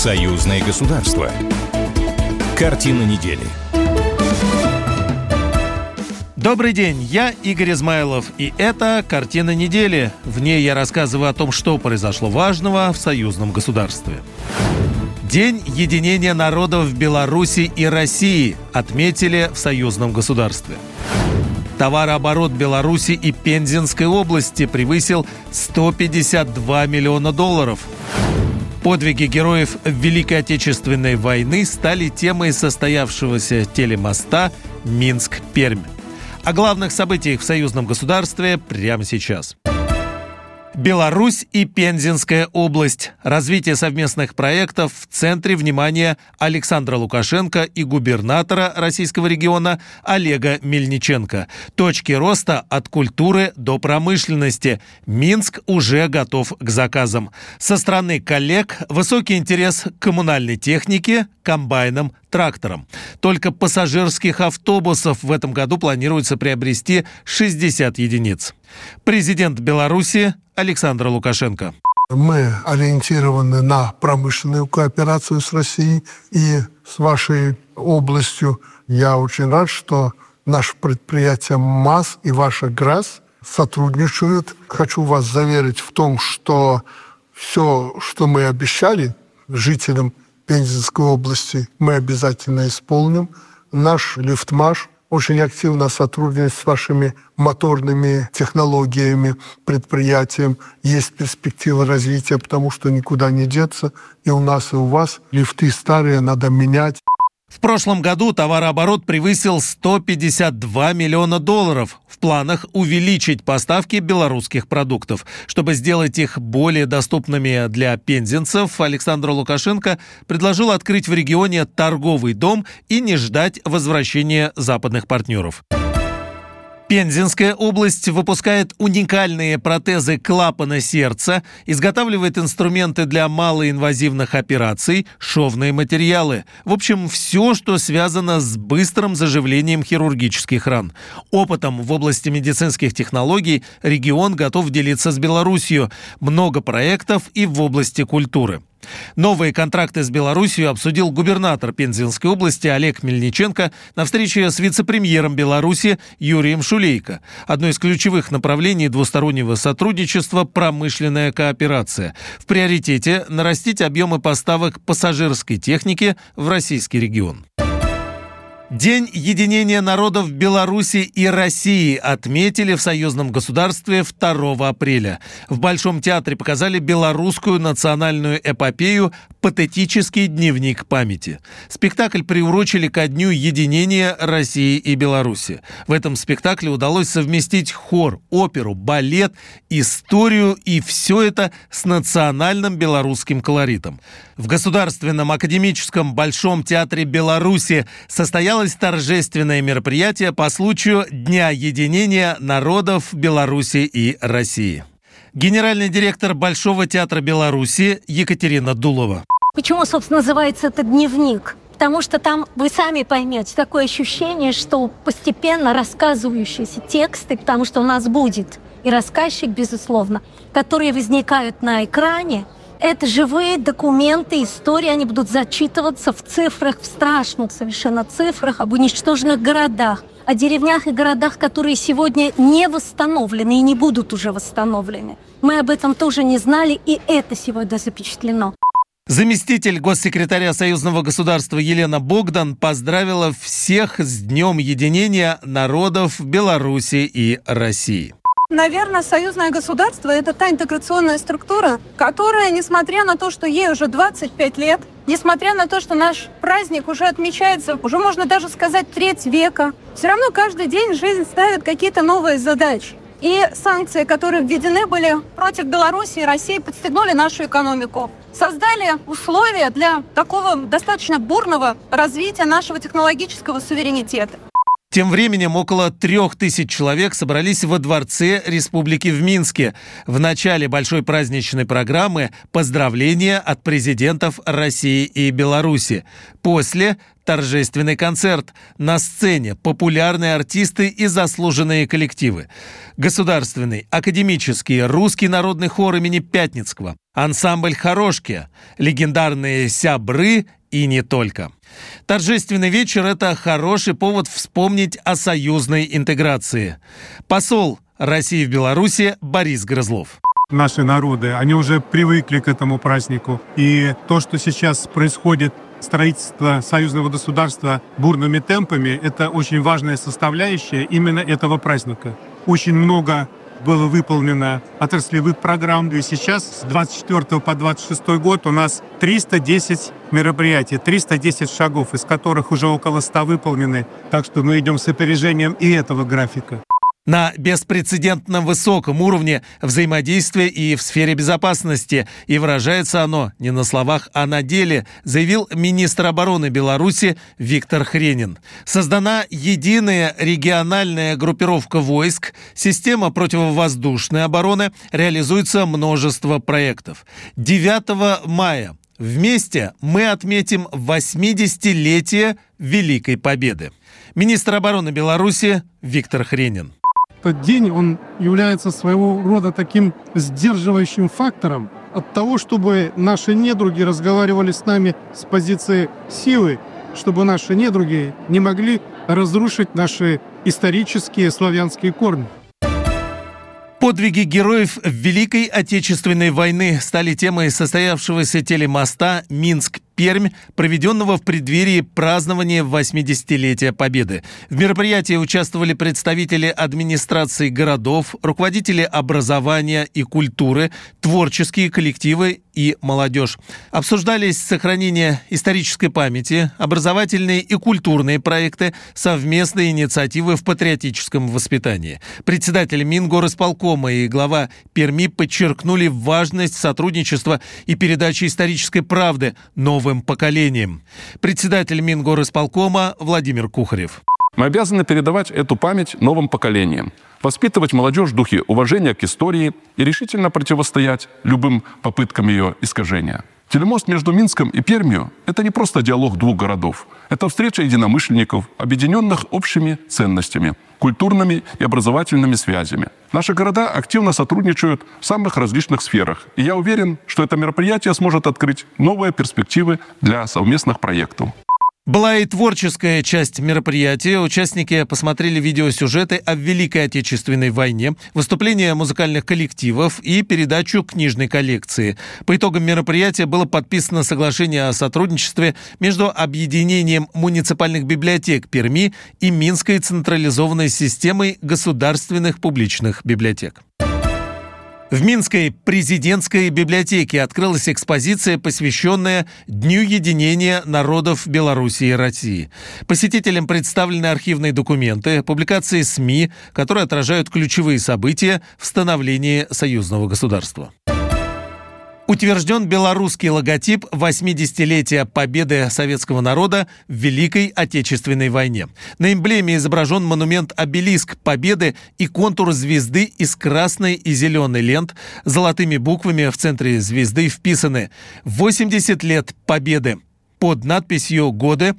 Союзное государство. Картина недели. Добрый день, я Игорь Измайлов, и это «Картина недели». В ней я рассказываю о том, что произошло важного в союзном государстве. День единения народов Беларуси и России отметили в союзном государстве. Товарооборот Беларуси и Пензенской области превысил $152 миллиона. Подвиги героев Великой Отечественной войны стали темой состоявшегося телемоста Минск-Пермь. О главных событиях в союзном государстве прямо сейчас. Беларусь и Пензенская область. Развитие совместных проектов в центре внимания Александра Лукашенко и губернатора российского региона Олега Мельниченко. Точки роста от культуры до промышленности. Минск уже готов к заказам. Со стороны коллег высокий интерес к коммунальной технике, комбайнам, тракторам. Только пассажирских автобусов в этом году планируется приобрести 60 единиц. Президент Беларуси Александр Лукашенко. Мы ориентированы на промышленную кооперацию с Россией и с вашей областью. Я очень рад, что наше предприятие МАЗ и ваша ГРАС сотрудничают. Хочу вас заверить в том, что все, что мы обещали жителям Пензенской области, мы обязательно исполним. Наш Лифтмаш очень активно сотрудничает с вашими моторными технологиями, предприятием. Есть перспектива развития, потому что никуда не деться. И у нас, и у вас лифты старые, надо менять. В прошлом году товарооборот превысил $152 миллиона. В планах увеличить поставки белорусских продуктов. Чтобы сделать их более доступными для пензенцев, Александр Лукашенко предложил открыть в регионе торговый дом и не ждать возвращения западных партнеров. Пензенская область выпускает уникальные протезы клапана сердца, изготавливает инструменты для малоинвазивных операций, шовные материалы. В общем, все, что связано с быстрым заживлением хирургических ран. Опытом в области медицинских технологий регион готов делиться с Беларусью. Много проектов и в области культуры. Новые контракты с Беларусью обсудил губернатор Пензенской области Олег Мельниченко на встрече с вице-премьером Беларуси Юрием Шулейко. Одно из ключевых направлений двустороннего сотрудничества – промышленная кооперация. В приоритете – нарастить объемы поставок пассажирской техники в российский регион. День единения народов Беларуси и России отметили в союзном государстве 2 апреля. В Большом театре показали белорусскую национальную эпопею «Патетический дневник памяти». Спектакль приурочили ко дню единения России и Беларуси. В этом спектакле удалось совместить хор, оперу, балет, историю и все это с национальным белорусским колоритом. В Государственном академическом Большом театре Беларуси состоялось торжественное мероприятие по случаю Дня единения народов Беларуси и России. Генеральный директор Большого театра Беларуси Екатерина Дулова. Почему, собственно, называется это дневник? Потому что там вы сами поймете такое ощущение, что постепенно рассказывающиеся тексты, потому что у нас будет и рассказчик, безусловно, которые возникают на экране, это живые документы, истории, они будут зачитываться в цифрах, в страшных совершенно цифрах об уничтоженных городах, о деревнях и городах, которые сегодня не восстановлены и не будут уже восстановлены. Мы об этом тоже не знали, и это сегодня запечатлено. Заместитель госсекретаря союзного государства Елена Богдан поздравила всех с Днем единения народов Беларуси и России. Наверное, союзное государство – это та интеграционная структура, которая, несмотря на то, что ей уже 25 лет, несмотря на то, что наш праздник уже отмечается, уже можно даже сказать, треть века, все равно каждый день жизнь ставит какие-то новые задачи. И санкции, которые введены были против Беларуси и России, подстегнули нашу экономику, создали условия для такого достаточно бурного развития нашего технологического суверенитета. Тем временем около 3000 человек собрались во Дворце Республики в Минске. В начале большой праздничной программы поздравления от президентов России и Беларуси. После торжественный концерт. На сцене популярные артисты и заслуженные коллективы. Государственный, академический, русский народный хор имени Пятницкого, ансамбль «Хорошки», легендарные «Сябры» и не только. Торжественный вечер – это хороший повод вспомнить о союзной интеграции. Посол России в Беларуси Борис Грызлов. Наши народы, они уже привыкли к этому празднику. И то, что сейчас происходит, строительство союзного государства бурными темпами, это очень важная составляющая именно этого праздника. Очень много было выполнено отраслевых программ. И сейчас с 24 по 26 год у нас 310 мероприятий, 310 шагов, из которых уже около 100 выполнены. Так что мы идем с опережением и этого графика. На беспрецедентном высоком уровне взаимодействия и в сфере безопасности. И выражается оно не на словах, а на деле, заявил министр обороны Беларуси Виктор Хренин. Создана единая региональная группировка войск, система противовоздушной обороны, реализуется множество проектов. 9 мая вместе мы отметим 80-летие Великой Победы. Министр обороны Беларуси Виктор Хренин. Этот день, он является своего рода таким сдерживающим фактором от того, чтобы наши недруги разговаривали с нами с позиции силы, чтобы наши недруги не могли разрушить наши исторические славянские корни. Подвиги героев Великой Отечественной войны стали темой состоявшегося телемоста «Минск-Пермь», проведенного в преддверии празднования 80-летия Победы. В мероприятии участвовали представители администрации городов, руководители образования и культуры, творческие коллективы и молодежь. Обсуждались сохранение исторической памяти, образовательные и культурные проекты, совместные инициативы в патриотическом воспитании. Председатель Мингорисполкома и глава Перми подчеркнули важность сотрудничества и передачи исторической правды новым поколениям. Председатель Мингорисполкома Владимир Кухарев. Мы обязаны передавать эту память новым поколениям, воспитывать молодежь в духе уважения к истории и решительно противостоять любым попыткам ее искажения. Телемост между Минском и Пермью – это не просто диалог двух городов. Это встреча единомышленников, объединенных общими ценностями, культурными и образовательными связями. Наши города активно сотрудничают в самых различных сферах. И я уверен, что это мероприятие сможет открыть новые перспективы для совместных проектов. Была и творческая часть мероприятия. Участники посмотрели видеосюжеты о Великой Отечественной войне, выступления музыкальных коллективов и передачу книжной коллекции. По итогам мероприятия было подписано соглашение о сотрудничестве между Объединением муниципальных библиотек Перми и Минской централизованной системой государственных публичных библиотек. В Минской президентской библиотеке открылась экспозиция, посвященная Дню единения народов Беларуси и России. Посетителям представлены архивные документы, публикации СМИ, которые отражают ключевые события в становлении союзного государства. Утвержден белорусский логотип 80-летия победы советского народа в Великой Отечественной войне. На эмблеме изображен монумент-обелиск Победы и контур звезды из красной и зеленой лент. Золотыми буквами в центре звезды вписаны «80 лет Победы» под надписью «Годы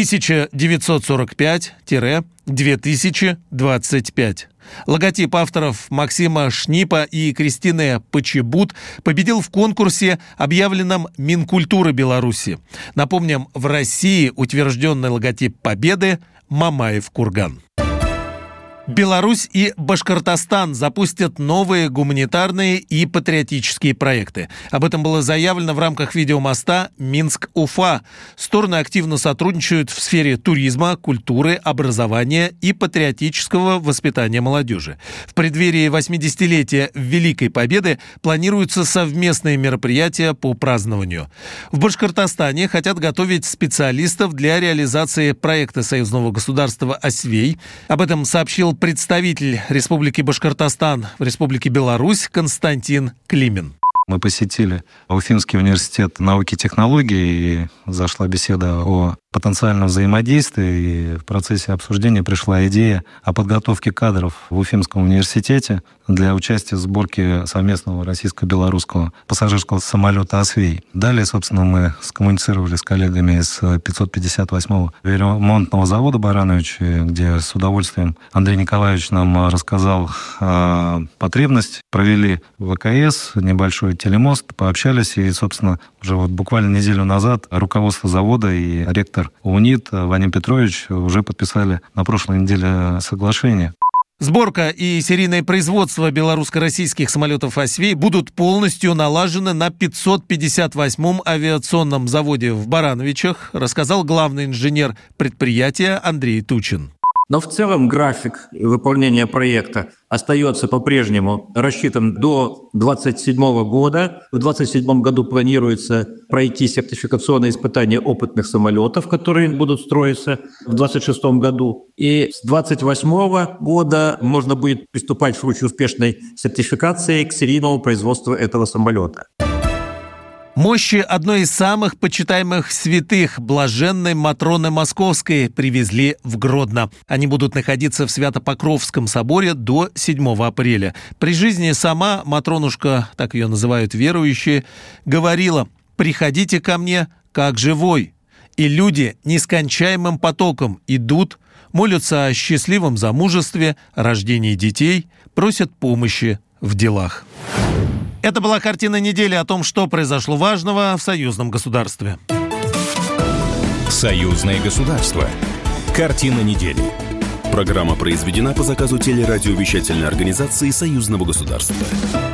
1945-2025». Логотип авторов Максима Шнипа и Кристины Почебут победил в конкурсе, объявленном Минкультуры Беларуси. Напомним, в России утвержденный логотип Победы – Мамаев курган. Беларусь и Башкортостан запустят новые гуманитарные и патриотические проекты. Об этом было заявлено в рамках видеомоста Минск-Уфа. Стороны активно сотрудничают в сфере туризма, культуры, образования и патриотического воспитания молодежи. В преддверии 80-летия Великой Победы планируются совместные мероприятия по празднованию. В Башкортостане хотят готовить специалистов для реализации проекта союзного государства «Освей». Об этом сообщил представитель Республики Башкортостан в Республике Беларусь Константин Климин. Мы посетили Уфимский университет науки и технологий, и зашла беседа о потенциального взаимодействия, и в процессе обсуждения пришла идея о подготовке кадров в Уфимском университете для участия в сборке совместного российско-белорусского пассажирского самолета «Освей». Далее, собственно, мы скоммуницировали с коллегами из 558-го ремонтного завода «Баранович», где с удовольствием Андрей Николаевич нам рассказал о потребности. Провели ВКС, небольшой телемост, пообщались, и, собственно, уже вот буквально неделю назад руководство завода и ректор УНИТ Вадим Петрович уже подписали на прошлой неделе соглашение. Сборка и серийное производство белорусско-российских самолетов «Освей» будут полностью налажены на 558-м авиационном заводе в Барановичах, рассказал главный инженер предприятия Андрей Тучин. Но в целом график выполнения проекта остается по-прежнему рассчитан до 2027 года. В 2027 году планируется пройти сертификационные испытания опытных самолетов, которые будут строиться в 2026 году. И с 2028 года можно будет приступать в случае успешной сертификации к серийному производству этого самолета. Мощи одной из самых почитаемых святых, блаженной Матроны Московской, привезли в Гродно. Они будут находиться в Свято-Покровском соборе до 7 апреля. При жизни сама Матронушка, так ее называют верующие, говорила: «Приходите ко мне, как живой». И люди нескончаемым потоком идут, молятся о счастливом замужестве, рождении детей, просят помощи в делах. Это была «Картина недели» о том, что произошло важного в союзном государстве. Союзное государство. «Картина недели». Программа произведена по заказу телерадиовещательной организации Союзного государства.